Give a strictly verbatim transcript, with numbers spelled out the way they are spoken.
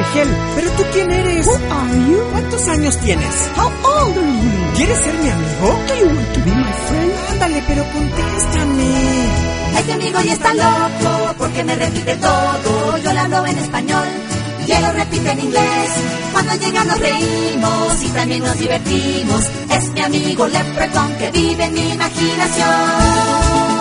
Rigel, ¿pero tú quién eres? Who are you? ¿Cuántos años tienes? How old are you? ¿Quieres ser mi amigo? Do you want to be my friend? Ándale, pero contéstame. Este amigo ya está loco porque me repite todo. Yo le hablo en español y él lo repite en inglés. Cuando llega nos reímos y también nos divertimos. Es mi amigo Leprechaun que vive en mi imaginación.